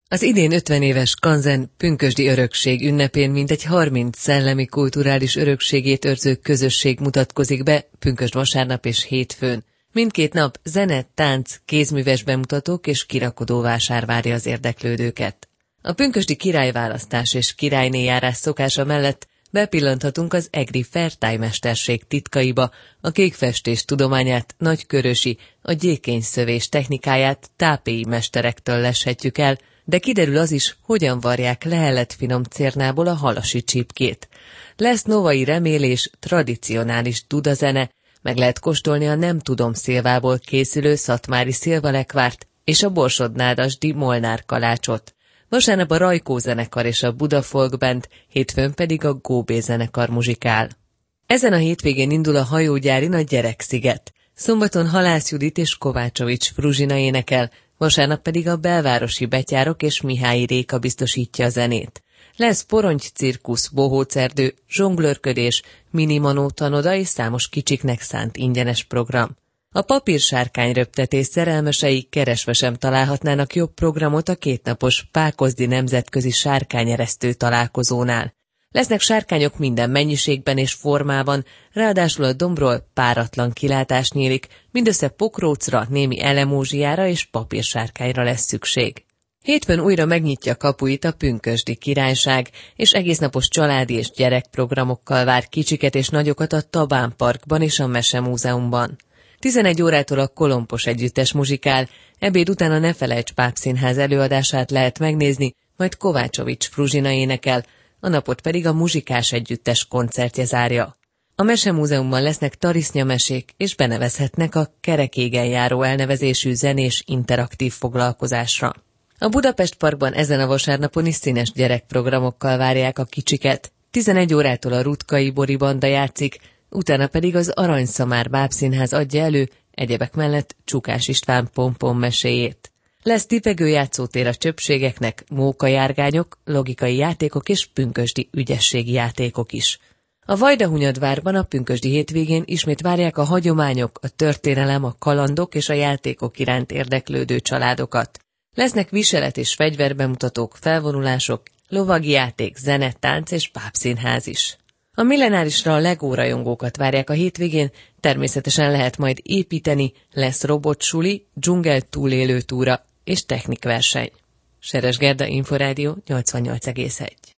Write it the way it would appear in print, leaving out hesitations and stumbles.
Az idén 50 éves Skanzen pünkösdi örökség ünnepén mintegy 30 szellemi kulturális örökségét őrző közösség mutatkozik be pünkösd vasárnap és hétfőn. Mindkét nap zene, tánc, kézműves bemutatók és kirakodóvásár várja az érdeklődőket. A pünkösdi királyválasztás és királynéjárás szokása mellett bepillanthatunk az egri fertájmesterség titkaiba, a kékfestés tudományát, nagykörösi, a gyékenyszövés technikáját tápélyi mesterektől leshetjük el, de kiderül az is, hogyan varják lehelet finom cérnából a halasi csipkét. Lesz novai remélés, tradicionális dudazene, meg lehet kóstolni a nem tudom szilvából készülő szatmári szilvalekvárt és a borsodnádasdi molnár kalácsot. Vasárnap a Rajkó zenekar és a Buda Folk Band, hétfőn pedig a Góbé zenekar muzsikál. Ezen a hétvégén indul a hajógyárin a Gyereksziget. Szombaton Halász Judit és Kovácsovics Fruzsina énekel, vasárnap pedig a belvárosi betyárok és Mihályi Réka biztosítja a zenét. Lesz porontycirkusz, bohócerdő, zsonglőrködés, minimanó tanoda és számos kicsiknek szánt ingyenes program. A papírsárkányröptetés szerelmesei keresve sem találhatnának jobb programot a kétnapos Pákozdi nemzetközi sárkányeresztő találkozónál. Lesznek sárkányok minden mennyiségben és formában, ráadásul a dombról páratlan kilátás nyílik, mindössze pokrócra, némi elemózsiára és papírsárkányra lesz szükség. Hétfőn újra megnyitja kapuit a pünkösdi királyság, és egésznapos családi és gyerekprogramokkal vár kicsiket és nagyokat a Tabán Parkban és a Mesemúzeumban. 11 órától a Kolompos együttes muzsikál, ebéd után a Ne felejts Pápszínház előadását lehet megnézni, majd Kovácsovics Fruzsina énekel, a napot pedig a muzsikás együttes koncertje zárja. A Mesemúzeumban lesznek tarisznyamesék, és benevezhetnek a kerekégen járó elnevezésű zenés interaktív foglalkozásra. A Budapest Parkban ezen a vasárnapon is színes gyerekprogramokkal várják a kicsiket. 11 órától a Rutkai Bori Banda játszik, utána pedig az Aranyszamár Bábszínház adja elő, egyebek mellett Csukás István pompom meséjét. Lesz tipegő játszótér a csöpségeknek, mókajárgányok, logikai játékok és pünkösdi ügyességi játékok is. A Vajdahunyadvárban a pünkösdi hétvégén ismét várják a hagyományok, a történelem, a kalandok és a játékok iránt érdeklődő családokat. Lesznek viselet és fegyverbemutatók, felvonulások, lovagi játék, zene, tánc és pápszínház is. A millenárisra a Lego rajongókat várják a hétvégén, természetesen lehet majd építeni, lesz robotsuli, dzsungel túlélő túra és technikverseny. Seres Gerda, Inforádió 88,1.